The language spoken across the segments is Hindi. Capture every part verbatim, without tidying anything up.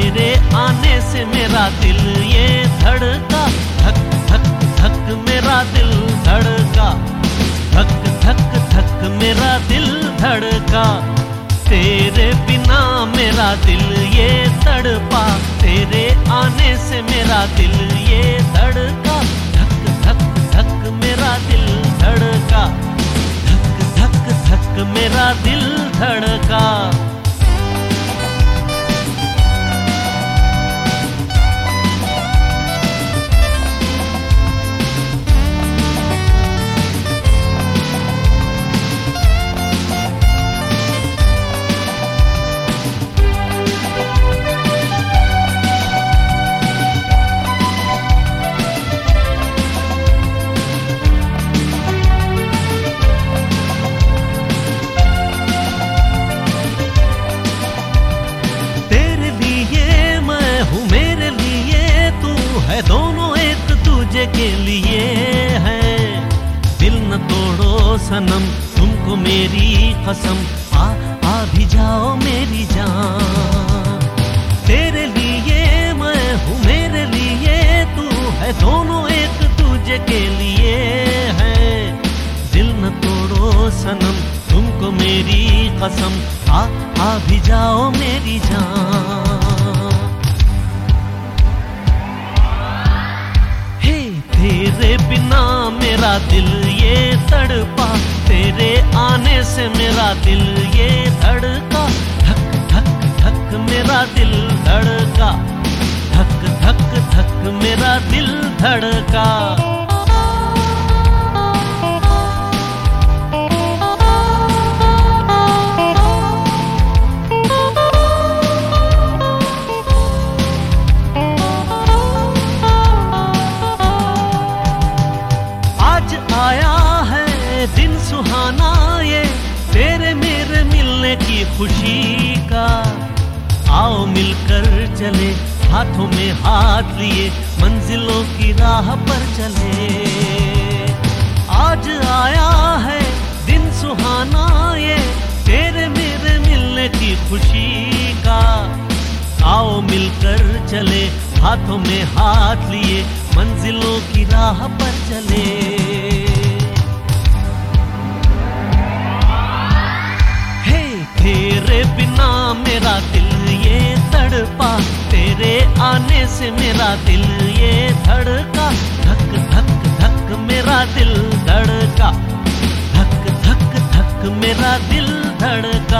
तेरे आने से मेरा दिल ये धड़का, धक धक धक मेरा दिल धड़का, धक धक धक मेरा दिल धड़का। तेरे बिना मेरा दिल ये तड़पा, तेरे आने से मेरा दिल ये धड़का, धक धक धक मेरा दिल धड़का, धक धक धक मेरा दिल धड़का। दोनों एक दूजे के लिए हैं, दिल न तोड़ो सनम तुमको मेरी कसम, आ आ भी जाओ मेरी जान। तेरे लिए मैं हूँ मेरे लिए तू है, दोनों एक दूजे के लिए हैं, दिल न तोड़ो सनम तुमको मेरी कसम, आ आ भी जाओ मेरी जान। तेरे बिना मेरा दिल ये तड़पा, तेरे आने से मेरा दिल ये धड़का, धक धक धक मेरा दिल धड़का, धक धक धक मेरा दिल धड़का। आया है दिन सुहाना ये, तेरे मेरे मिलने की खुशी का, आओ मिलकर चले हाथों में हाथ लिए, मंजिलों की राह पर चले। आज आया है दिन सुहाना ये, तेरे मेरे मिलने की खुशी का, आओ मिलकर चले हाथों में हाथ लिए, मंजिलों की राह पर चले। तेरे बिना मेरा दिल ये तड़पा, तेरे आने से मेरा दिल ये धड़का, धक धक धक मेरा दिल धड़का, धक धक धक मेरा दिल धड़का।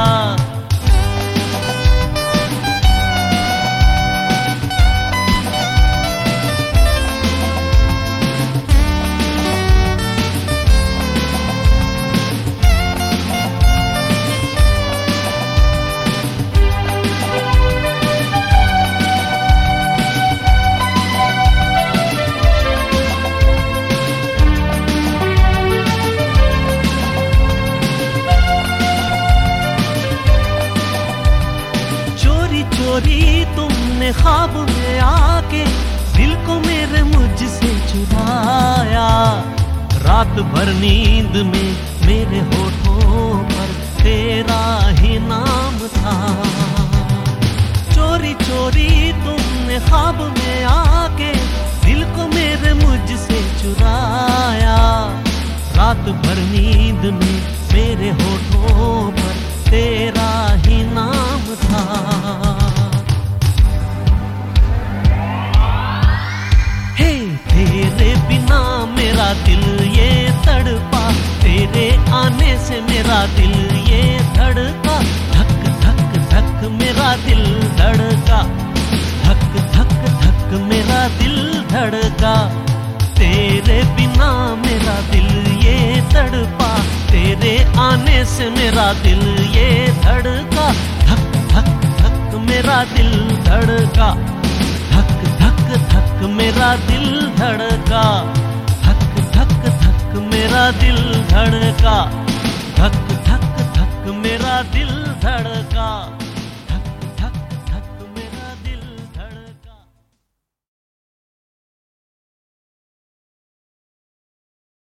चोरी तुमने ख्वाब में आके दिल को मेरे मुझसे चुराया, रात भर नींद में मेरे होठों पर तेरा ही नाम था। चोरी चोरी तुमने ख्वाब में आके दिल को मेरे मुझसे चुराया, रात भर नींद में मेरे होठों पर तेरा ही नाम था। तेरे बिना मेरा दिल ये तड़पा, तेरे आने से मेरा दिल ये धड़का, धक धक धक मेरा दिल धड़का, धक धक धक मेरा दिल धड़का। तेरे बिना मेरा दिल ये तड़पा, तेरे आने से मेरा दिल ये धड़का, धक धक धक मेरा दिल धड़का, धक धक धक मेरा दिल धड़का, धक धक धक मेरा दिल धड़का, धक धक धक मेरा दिल